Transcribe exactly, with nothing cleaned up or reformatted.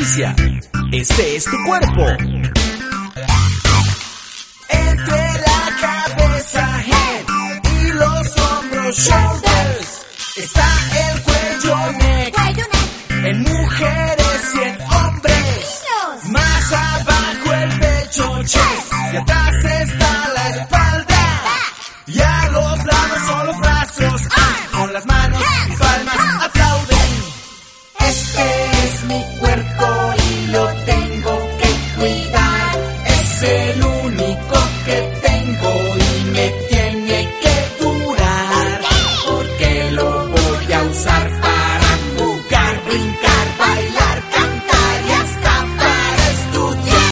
esencia. Este es tu cuerpo. Entre la cabeza, head, y los hombros, shoulders, está el cuello, neck, Cuello, neck. en mujeres y en hombres. Niños. Más abajo el pecho, chest, y atrás está la espalda. Y a los lados son los brazos, ah, con las manos y palmas